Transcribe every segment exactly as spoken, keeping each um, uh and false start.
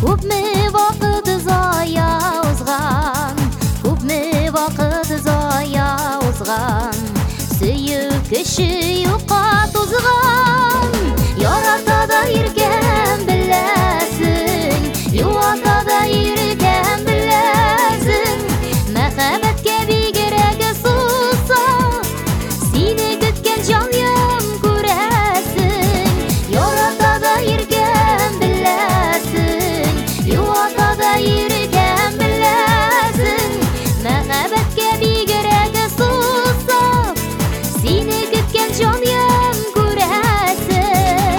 Күпме вакыт зая узган, күпме вакыт зая узган, сөйүп кеше юкка тузган. Ярата да иркән беләсең, юата да иркән беләсең, мәхәббәткә бигрәк суса, сине көткән җаным күрәсең. Ярата да иркән беләсең, юата да иркән беләсең, мәхәббәткә бигрәк суса, сине көткән җаным күрәсең.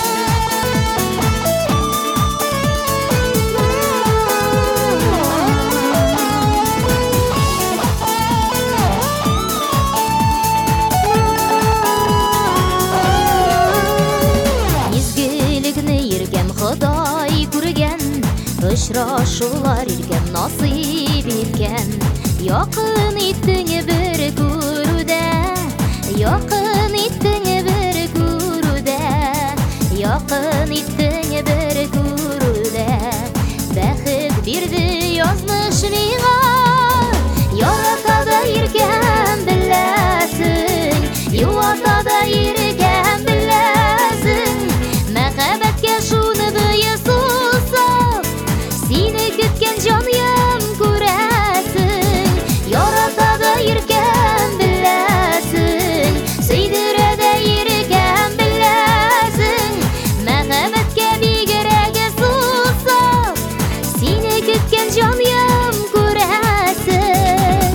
Изгелекне иркән Ходай күргән, очрашулар иркән насыйп иткән. Якын иттең бер күрүдә, якын иттең бер күрүдә, якын иттең бер күрүдә. Бәхет бирде язмыш миңа, ярата да иркән беләсең, юата да иркән беләсең, мәхәббәткә шуны бөе суса, сине көткән җаным күрәсең. Ярата да иркән беләсең, сөйдерә дә иркән беләсең, мәхәббәткә бигрәк суса, сине көткән җаным күрәсең.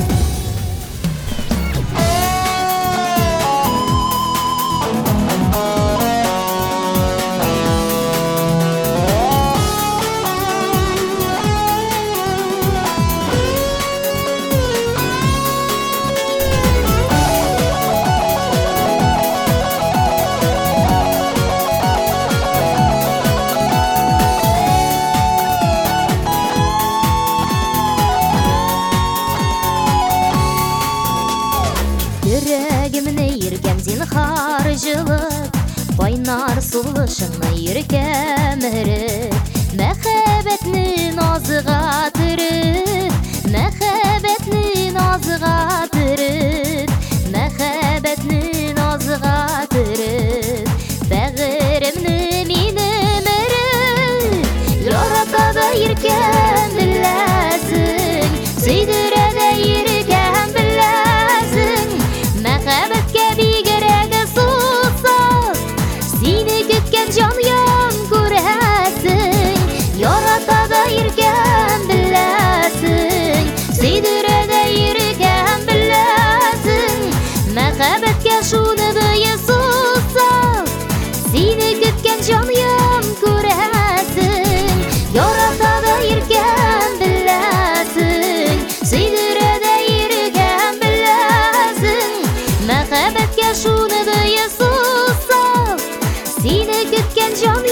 Йөрәгемне иркән зинһар җылыт, кайнар сулышыңны иркәм өреп, мәхәббәтне назыга төреп, мәхәббәтне назыга төреп, мәхәббәтне назыга төреп, бәгыремне минем өреп. Ярата да иркән беләсең, сөйдерә дә иркән беләсең, мәхәббәткә бигрәк суса, сине көткән җаным күрәсең. Ярата да иркән беләсең, сөйдерә дә иркән беләсең, мәхәббәткә шуны бөе суса, сине көткән җаным күрәсең. Ярата да иркән беләсең, сөйдерә дә иркән беләсең, мәхәббәткә шуны бөе суса, сине көткән җаным